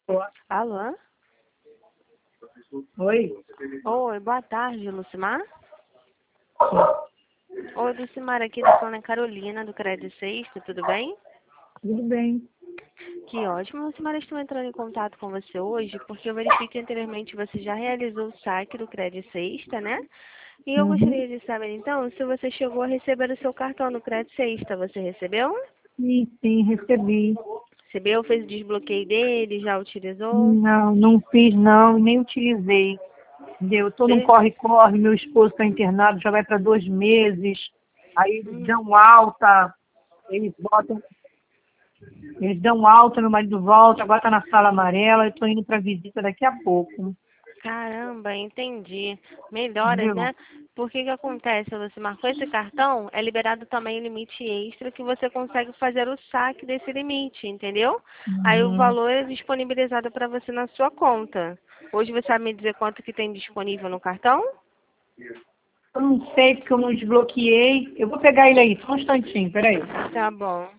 Alô? Oi? Oi, boa tarde, Lucimar. Oi, Lucimar, aqui da Ana Carolina, do Crédito Sexta, tudo bem? Tudo bem. Que ótimo, Lucimar, estou entrando em contato com você hoje, porque eu verifiquei que anteriormente você já realizou o saque do Crédito Sexta, né? E eu gostaria de saber, então, se você chegou a receber o seu cartão no Crédito Sexta, você recebeu? Sim, recebi. Recebeu, fez o desbloqueio dele, já utilizou? Não, não fiz não, nem utilizei. Entendeu? Eu tô num Fez? corre-corre, meu esposo está internado, já vai para 2 meses. Aí Hum. eles botam, eles dão alta, meu marido volta, agora tá na sala amarela, eu tô indo para visita daqui a pouco. Caramba, entendi. Melhoras, Entendeu? né? Porque que acontece? Você marcou esse cartão, é liberado também o limite extra que você consegue fazer o saque desse limite, entendeu? Aí o Uhum. valor é disponibilizado para você na sua conta. Hoje você sabe me dizer quanto que tem disponível no cartão? Eu não sei porque eu não desbloqueei. Eu vou pegar ele aí, só um instantinho, peraí. Tá bom.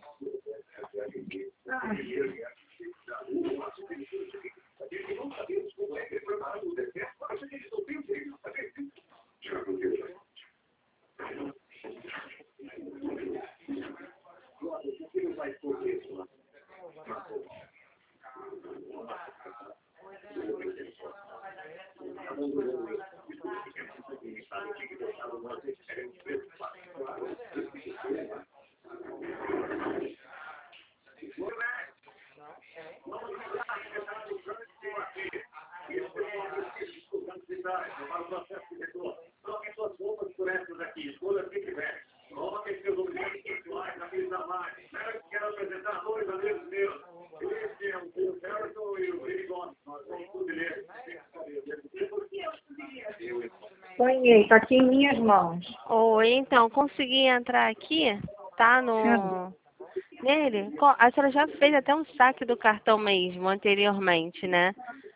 Sonhei, tá aqui em minhas mãos. Oi, então, consegui entrar aqui, tá? Nele. A senhora já fez até um saque do cartão mesmo, anteriormente, né?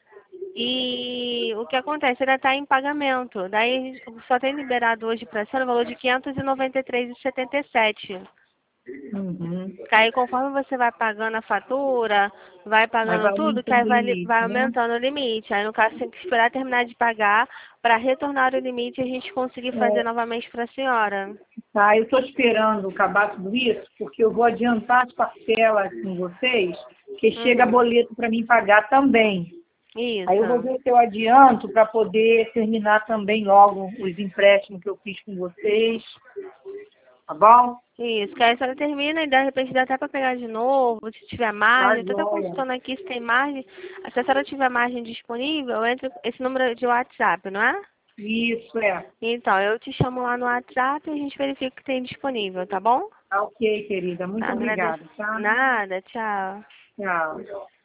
E o que acontece? Ele está em pagamento. Daí só tem liberado hoje para a senhora o valor de R$ 593,77. Uhum. Que aí conforme você vai pagando a fatura, vai Aí pagando vai tudo, que aí aumentando o vai limite, né? aumentando o limite. Aí no caso tem que esperar terminar de pagar para retornar o limite e a gente conseguir fazer É, novamente para a senhora. tá, eu estou esperando acabar tudo isso, porque eu vou adiantar as parcelas com vocês, que chega Uhum. boleto para mim pagar também. Aí eu vou Isso. ver se eu adianto para poder terminar também logo os empréstimos que eu fiz com vocês, tá bom? Isso, que aí a senhora termina e de repente dá até para pegar de novo, se tiver Tá margem. Estou até joia. consultando aqui se tem margem. Se a senhora tiver margem disponível, entre esse número de WhatsApp, não é? Isso é. Então, eu te chamo lá no WhatsApp e a gente verifica o que tem disponível, tá bom? Tá ok, querida. Muito Agradeço. obrigada, tá? Nada, tchau. Tchau.